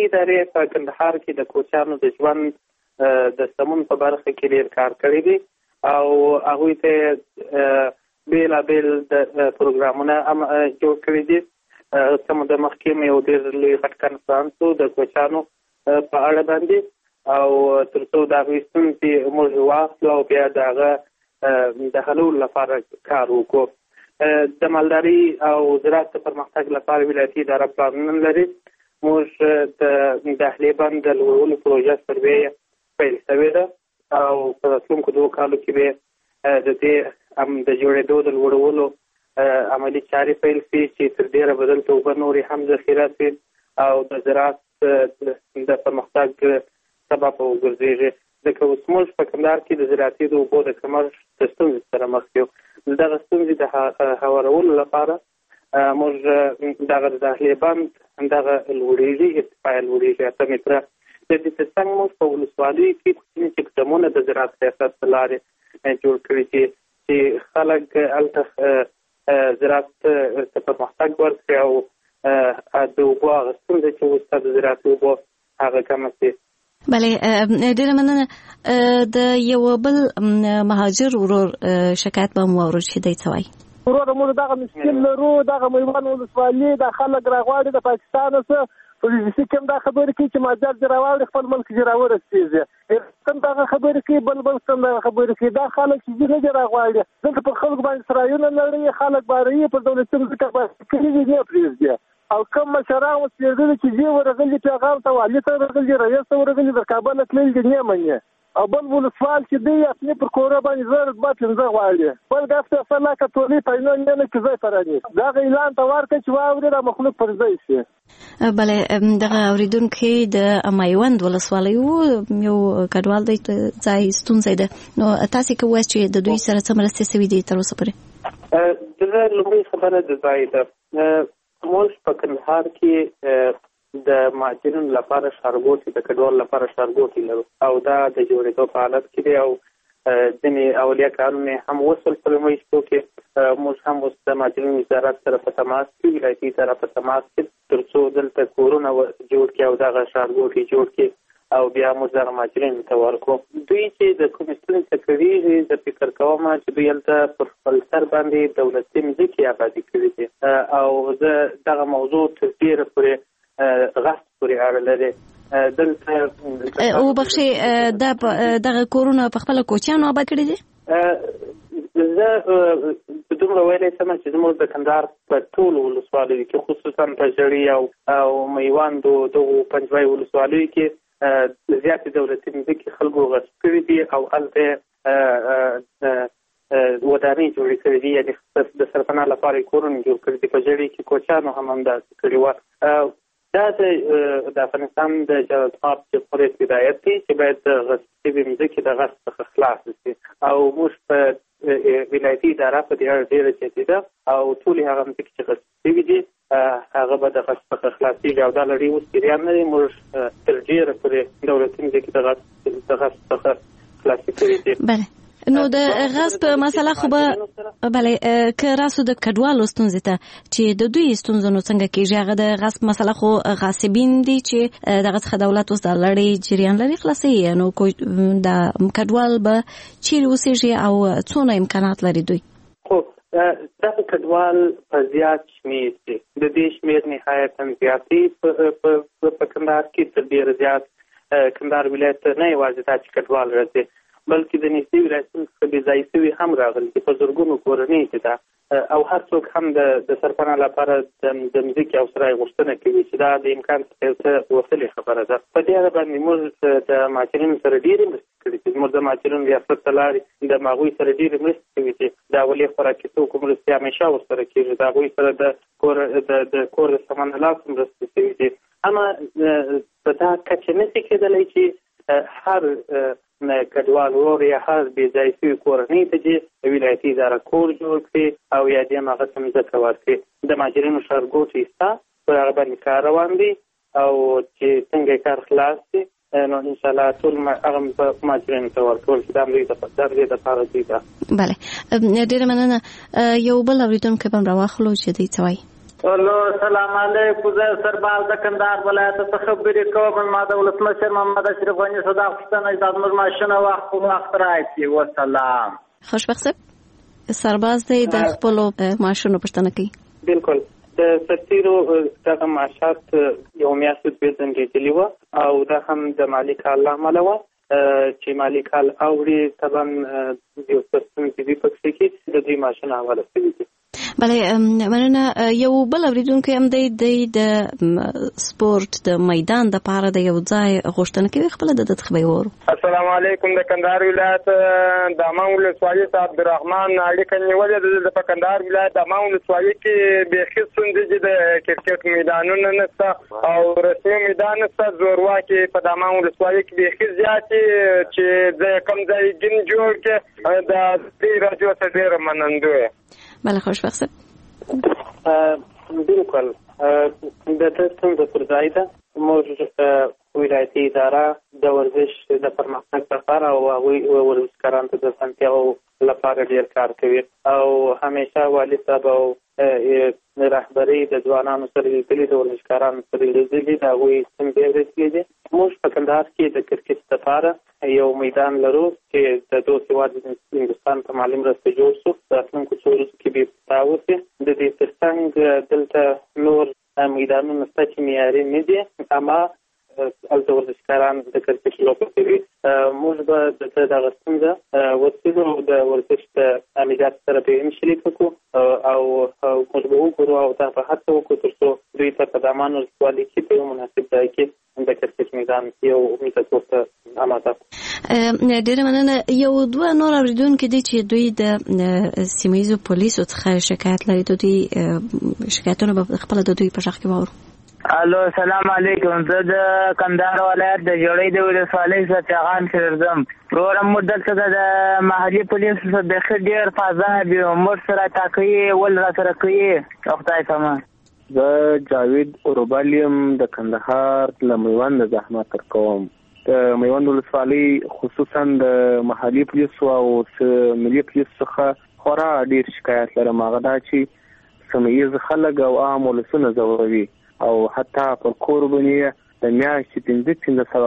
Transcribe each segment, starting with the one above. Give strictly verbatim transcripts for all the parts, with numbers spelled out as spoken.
مالیې ادارې په کندهار کې د کوچیانو د ژوند د سمون په برخه کې ډېر کار کړی دی او هغوی ته بېلابېل د پروګرامونه جوړ کړي دي. کوم د مخکې مې یو ډېر لوی غټ کنفرانس و د کوچیانو په اړه باندې او تر څو د هغوی ستونزې موږ واخلو او بیا د هغه د حلولو لپاره کار وکړو. د مالداري او زراعت د پرمختګ لپاره ولایتي اداره پلانونه لري. موږ د دهلې بند د لوړولو پروژه سروې پیل شوې ده او په راتلونکو دوو کالو کې به د دې د جوړېدو د لوړولو عملي چارې پیل شي چې تر ډېره به دلته اوبه نورې هم ذخیره شي او د زراعت د پرمختګ سبب وګرځېږي. ځکه اوس موږ په کندهار کې د زراعتي د اوبو د کمښت د ستونزې سره مخ یو. د دغه ستونزې د هوارولو لپاره موږ دغه د دهلې بند دغه لوړېږي، ارتفاع یې لوړېږي اته متره. د دې تر څنګ موږ په ولسوالیو کې کوچني اقدامونه د زراعت سیاست په لارې جوړ کړي چې چې خلک هلته زراعت ته پرمختګ ورکړي او د اوبو هغه ستونزه چې اوس د زراعتي اوبو هغه کمه شي. بله، ډېره مننه. د یو بل مهاجر ورور شکایت به مو واورو چې دی څه وایي. ورور موږ دغه مشکل لرو، دغه میوند ولسوالي د خلک راغواړي د پاکستان څخه پولیسي کوم دا خبرې کوي چې مازدیګر چې راواړي خپل ملک چې راورسېږي، کوم دغه خبرې کوي، بل بل کوم دغه خبرې کوي. دا خلک چې ځي نه دي راغواړي، دلته پر خلکو باندې سرایونه لري، خلک باري پر دولتي ځمکه باندې کلي دي نه پرېږدي او کوم مشران اوسېدلي چې ځي ورغلي پیغام ته والي ته ورغلي، رئیس ته ورغلي، د کابل تللي دي نه مني او بل ولسوال چې دی اپنی پر کوره باندې زر رتبه پنځه غواړي، بل دا فیصله کتولي پاینو نه نه چې ځای پرانی دغه اعلان ته ورکړي چې واوري د مخلوق پر ځای شي. بله، دغه اوریدونکو د میوند ولسوالۍ یو کډوال دی ځای ستونزه ده، نو تاسو کوئ چې د دوی سره څه مرستې شوي دي تر اوسه پورې؟ دغه لومړی خبره د ځای ده. موږ په کندهار کې د مهاجرینو لپاره ښارګوټي، د کډوالو لپاره ښارګوټي لرو او دا د جوړېدو په حالت کې دی او ځینې اولیه کارونه هم وصل په لومړي شپو کې. موږ هم اوس د مهاجرینو وزارت سره په تماس کې، ولایتي اداره په تماس کې تر څو دلته کورونه جوړ کړي او دغه ښارګوټي جوړ کړي او بیا موږ دغه مهاجرینو ته ورکړو. دوی چې د کومې ستونزې څخه کړېږي، زه فکر کوم چې دوی هلته پر خپل سر باندې دولتي مځکې آبادي کړي دي او زه دغه موضوع تر ډېره پورې غصب پورې اړه لري. دلته او بخشي دغه کورونه په خپل کوچیانو آباد کړي دي. زه دومره ویلی سم چې زموږ د کندهار په ټولو ولسوالیو کې، خصوصا په ژړۍ او او میوندو دغو پنجوایي ولسوالیو کې زیاتې دولتي مځکې خلکو غصب کړي دي او هلته ودانۍ جوړې کړې دي، یعنې د سرپناه لپاره یې کورونه جوړ کړي دي. په ژړۍ کې کوچیانو هم همداسې کړي وه. دا د افغانستان د جلالتمآب جمهوریت هدایت دی چې باید د غصب شوې مځکې د غصب څخه خلاص شي او موږ په ولایتي اداره په دې اړه ډېره جدي ده او ټولې هغه مځکې چې غصب شوي دي هغه به د غصب څخه خلاصېږي او دا لړۍ اوس جریان نه دی. موږ تر ډېره پورې دولتي مځکې د غصب څخه خلاصې کړي دي. بله، نو د غصب مسله خو به بله که راسو د کډوالو ستونزې ته چې د دوی ستونزو نو څنګه کېږي؟ هغه د غصب مسله خو غاصبین دي چې دغه څخه دولت اوس د لړۍ جریان لري خلاصوي، نو د کډوال به چیرې اوسېږي او څونه امکانات لري دوی؟ خو دغه کډوال په زیات شمېر دي، د دې شمېر نهایتا زیات دي په کندهار کې، تر ډېره زیات کندهار ولایت نه یوازې دا چې کډوال راځي بلکې د نږدې ولایتونو څخه بې ځایه شوي هم راغلي دي، په زرګونو کورنۍ چې ده او هر څوک هم د سرپناه لپاره د مځکې او سرای غوښتنه کوي چې دا د امکان څخه یو څه وتلې خبره ده. په دې اړه باندې موږ د مهاجرینو سره ډېرې مرستې کړي دي. موږ د مهاجرینو ریاست ته لاړې د هغوی سره ډېرې مرستې کوي چې د اولي خوراکي توکو مرستې همیشه ورسره کېږي، د هغوی سره د کور د کور د سامان لاسو مرستې کوي دي. اما په دا کچه نشي کېدلی چې هر کډوال ورور یا هر بې ځایه شوي کورنۍ ته چې ولایتي اداره کور جوړ کړي او یا دې هم هغه ته مځکه ورکړي. د مهاجرینو ښارګوټي شته، پر هغه باندې کار روان دی او چې څنګه کار خلاص شي نو انشاءالله ټول هغه مهاجرینو ته ورکول چې دا د دې دپاره دوی ده. بله، ډېره مننه. یو بل اورېدونکی به هم راواخلو چې دوی څه وایي. الو سلام علیکم. زه سرباز د کندهار ولایت څخه خبرې کوم. ما د ولسمشر محمد اشرف غني صدا پوښتنه چې زموږ ماشینه وخت په وخت راځي. والسلام. خوشبخت صاحب سرباز دی د خپل ماشینو پوښتنه کوي. بالکل د سرتیرو دغه معاشات یو میاشت په ځنګېدلی و او دا هم د مالی کال له امله وه چې مالی کال اوړي طبعا یو څه ستونزې دي پکې کې د دوی معاشونه حواله شوي دي. بله مننه. یو بل اورېدونکی هم دی دی د سپورت د میدان دپاره د یو ځای غوښتنه کوي. خپله د ده څخه به یې واورو. السلام علیکم. د کندهار ولایت د امان ولسوالۍ څخه عبدالرحمن اړیکه نیولې ده. په کندهار ولایت د امان ولسوالۍ کې بیخي ستونزې دي. د کرکټ میدانونه نشته او رسمي میدان نشته. زورواکې په د امان ولسوالۍ کې بیخي زیاتې چې د کوم ځای ګین جوړ کړي د دې راډیو څخه ډېره منندوی. بله خوشبخت صاحب. بالکل د دې ستونزه پر ځای ده. موږ ولایتي اداره د ورزش د پرمختګ لپاره او هغوی ورزشکارانو ته د اسانتیاوو لپاره ډېر کار کوي او همیشه والي صاحب او رهبري د ځوانانو سره لیدلي، د ورزشکارانو سره لیدلي، د هغوی ستونزې اورېدلي دي. موږ په کندهار کې د کرکټ لپاره یو میدان لرو چې د دوست هېواد هندوستان په مالي مرسته جوړ شو. راتلونکو څو ورځو کې به افتتاح وشي. د دې تر څنګ دلته نور میدانونه شته چې معیاري نه دي، اما هلته ورزشکاران د کرکټ لوبه کوي. موږ به د دغه ستونزه وڅېړو او د ورزش د امنیت سره به یې هم شریک کړو او موږ به وګورو او دا به هڅه وکړو تر څو دوی ته په دامان ولسوالۍ کې په یو مناسب ځای کې د کرکټ میدان یو میدان ته اماده کړو. ډېره مننه. یو دوه نور اورېدونکي دي چې دوی د سیمه ییزو پولیسو څخه شکایت لري. د دوی شکایتونه به خپله د دوی په غږ کې واورو. الو سلام علیکم. زه د کندهار ولایت د جوړۍ د ولسوالۍ څخه چاغان درځم. پروګرام مو دلته د محلي پولیسو څخه بیخي ډېر فضا وي. موږ سره تاکوي ول را سره کوي. خدای سامان. زه جاوید اروبال یم د کندهار له میوند زحمت تر کوم. د میوند ولسوالۍ خصوصا د محلي پولیسو او ملي پولیسو څخه خورا ډېر شکایت لرم. هغه دا چې سیمه ییز خلک او عام ولسونه ځوروي او حتی پر کور باندې د میاشتې پنځه پنځه سوه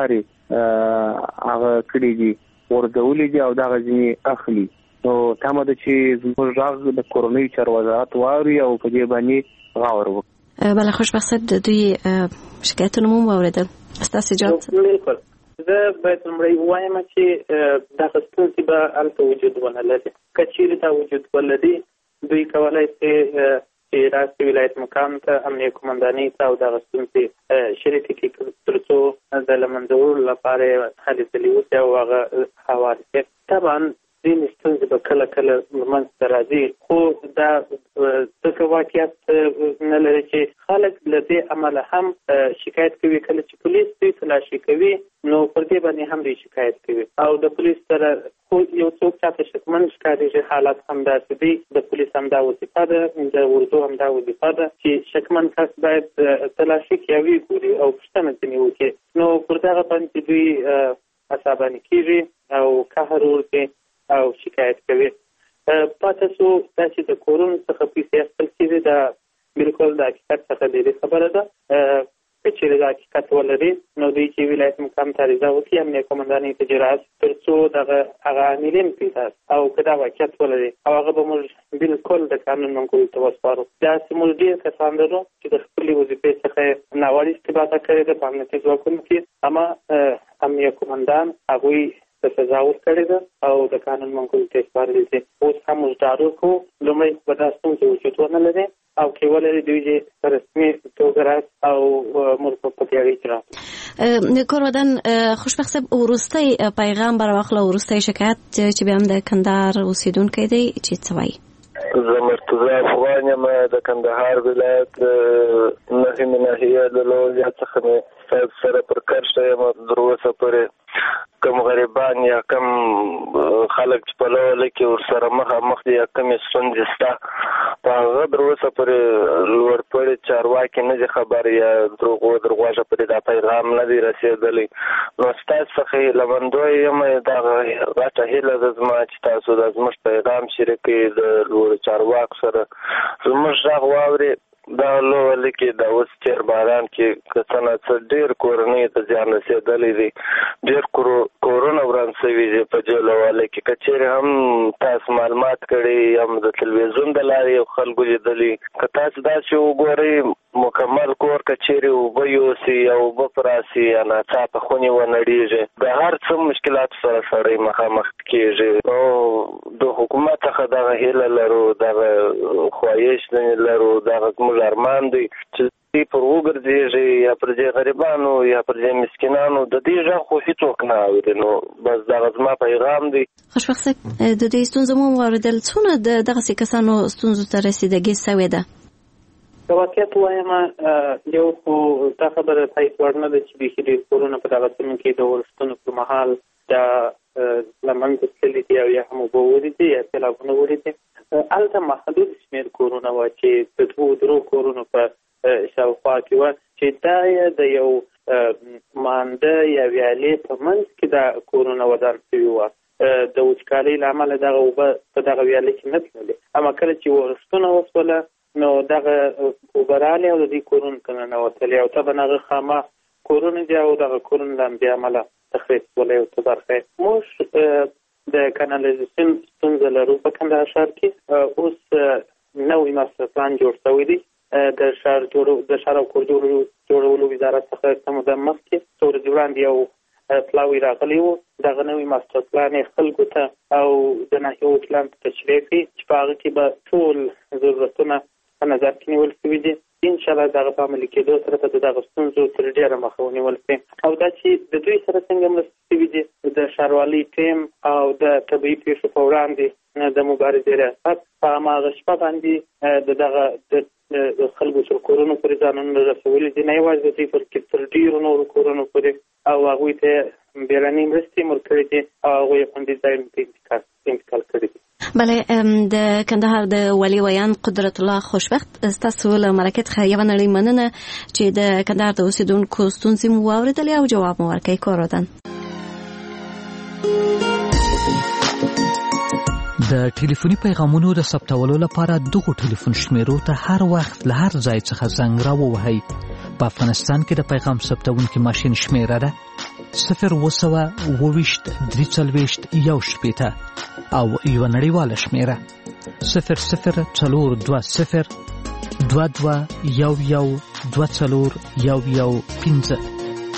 کلدارې هغه کړي دي، ورځولي دي او دغه ځینې اخلي. نو تمه ده چې زموږ غږ د کورنیو چارو وزارت واوري او په دې باندې غور وکړي. بله خوشبخت صاحب د دوی شکایتونه مو واورېدل. ستاسو جواب څه؟ بالکل. زه باید لومړی ووایم چې دغه ستونزې به هلته وجود ونه لري. که چیرې دا وجود ولري دوی کولی شي چې راسي ولایت مقام ته امنیه قمندانۍ ته او دغه ستونزې شریکې کړي تر څو د له منځه وړلو لپاره یې هلې ځلې وشي او هغه هوارې شي. طبعا ځینې ستونزې به کله کله منځته راځي، خو دا ځکه واقعیت نه لري چې خلک له دې امله هم شکایت کوي. کله چې پولیس دوی تلاشي کوي نو پر دې باندې هم دوی شکایت کوي او د پولیس سره خو یو څوک چاته شکمن ښکارېږي حالت همداسې دی. د پولیس همدا وظیفه ده، د اردو همدا وظیفه ده چې شکمن کس باید تلاشي کوي او وګوري او پوښتنه ځینې وکړي. نو پر دغه باندې دوی عصباني کېږي او قهر ورکوي او شکایت کوي. پاتې شو دا چې د کورونو څخه پیسې اخیستل کېږي، دا بالکل د حقیقت څخه لرې خبره ده. که چیرې د حقیقت ولري نو دوی چې ولایت مقام ته عریضه وکړي امنیه قمندانۍ ته اجراات تر څو دغه هغه عاملین پیدا او که دا واقعیت ولري او هغه به موږ بالکل د قانون منګولو ته وسپارو. داسې موږ ډېر کسان لرو چې د خپلې وظیفې څخه ناوړه استفاده کړې ده په امنیتي ځواکونو کې، اما امنیه قمندان هغوی د سزا ورکړې ده او د قانون منګولو ته سپارلي دي. اوس هم موږ ډاډ ورکوو لومړی به دا ستونزې وجود ونه لري او کې ولري دوی چې په رسمي توګه راشي او موږ په دې اړه اجرا. کورودن خوشبخت صاحب وروستی پیغام بر واخله وروستی شکایت چې بیا هم د کندهار اوسیدونکی دی چې څه وایي؟ زه مرتضی افغان یم د کندهار ولایت نهمې ناحیې له لویدیځ څخه مې صاحب سره پر کار شوی یم. تر اوسه پورې کم غریبان یا کم خلک چې په لوله کې ورسره مخامخ دي یا کمې ستونزې شته په هغه تر اوسه پورې لوړ پوړي چارواکي نه دي خبر یا دروغو درواغه پورې دا پیغام نه دی رسېدلی. نو ستاسو څخه هیلهمندوی یم دغه غټه هیله ده زما چې تاسو د زموږ پیغام شریک کړئ د لوړ چارواکو سره زموږ غږ واورئ دا لوله کې د اوس چیر باران کې کسانه څه ډیر کورنۍ ته ځان رسېدلې دي ډیر کورونه وران شوي دي په جوړواله کې کچېرې هم تاسو معلومات کړي هم د تلویزیون د لارې خلکو لیدلې که تاسو دا چې وګورئ مکمل کور کچېرې اوبه یوسي یا اوبه پراسي یا ناڅاپه خونې ونړېږي د هر څه مشکلاتو سره سړی مخامخ کېږي او د حکومت څخه دغه هیله لرو دغه خواهش لرو دغه زموږ ارمان دی چې دوی پر وګرځېږي یا پر دې غریبانو یا پر دې مسکینانو د دې غږ خو هېڅوک نه اوري نو بس دغه زما پیغام دی. خوشبخت صاحب د دې ستونزو مو واردل څونه د دغسې کسانو ستونزو ته رسېدګي سوې ده؟ د واقعیت وایم یو خو دا خبره تایید وړ نه ده چې بیخي ډېر کورونه په دغه سیمه کې د ورښتونو پر مهال دا له منځه تللي دي او یا هم اوبه وړي دي یا سیلابونه وړي دي. هلته محدود شمېر کورونه وه چې د دوو درو کورونو په شاوخوا کې وه چې دا یې د یو مانده یا ویالې په منځ کې دا کورونه ودان شوي وه. د وچکالۍ له امله دغه اوبه په دغه ویالې کې نه تللې، اما کله چې ورښتونه وسوله نو دغه اوبه رالې او د دې کورونو ته ننوتلې او طبعا هغه خامه کورونه دي او دغه کورونه د همدې امله تخریب شولې او څه برخه موږ د کانالیزاسیون ستونزه لرو په کندهار ښار کې. اوس نوی ماسټر پلان جوړ شوی دی د ښار د ښار او کور جوړولو وزارت څخه څه موده مخکې څو ورځې وړاندې یو پلاوی راغلی و. دغه نوی ماسټر پلان یې خلکو ته او د ناحیو وکیلانو ته تشریح کړي چې په هغه کې به ټول ضرورتونه په نظر کې نیول شوي دي. انشاءالله دغه په عملي کېدو سره به د دغه ستونزو تر ډېره مخه ونیول شي او دا چې د دوی سره څنګه مرستې شوي دي د ښاروالۍ ټیم او د طبیعي پیښو په وړاندې د مبارزې ریاست په هماغه شپه باندې د دغه د خلکو تر کورونو پورې ځانونه رسولي دي، نه یوازې د دوی بلکې تر ډېرو نورو کورونو پورې او هغوی ته بیړنۍ مرستې یې ورکړې دي او هغوی یې خوندي ځایونو ته انتقال کړي دي. بله، د کندهار د والي ویان قدرت الله خوشبخت، ستاسو له مرکې څخه یوه نړۍ مننه چې د کندهار د اوسېدونکو ستونزې مو واورېدلې او جواب مو ورکړی. کور ودان. د ټلیفوني پیغامونو د ثبتولو لپاره دغو ټلیفون شمیرو ته هر وخت له هر ځای څخه زنګ راووهئ. په افغانستان کې د پیغام ثبتونکي ماشین شمیره ده صفر اووه سوه اووه ویشت درې څلوېښت یو شپېته او یوه نړیواله شمیره صفر صفر څلور دوه صفر دوه دوه یو یو دوه څلور یو یو پنځه.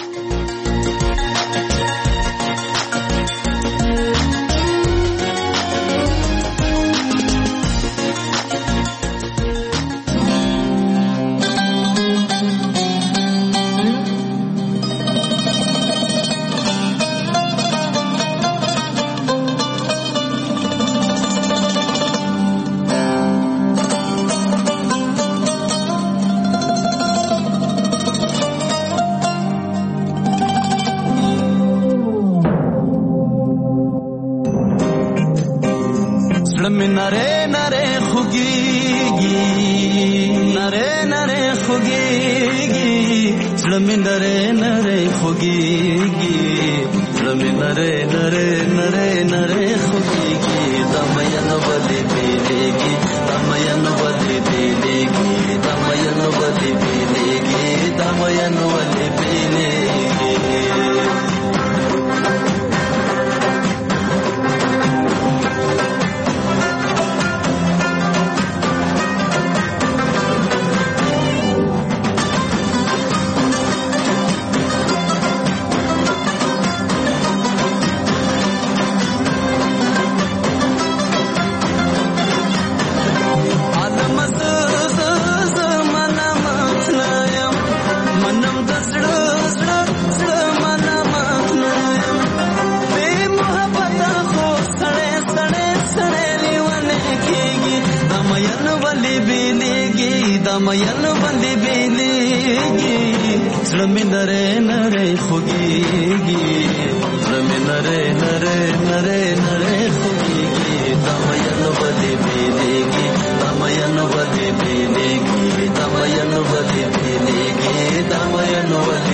مین باندې بیلېږي زړه مې نری نری خوږېږي زړه مې نری نری نری نری خوږېږي دا مین باندې بیلېږي دا مین باندې بیلېږي دا مین باندې بیلېږي دا مین باندې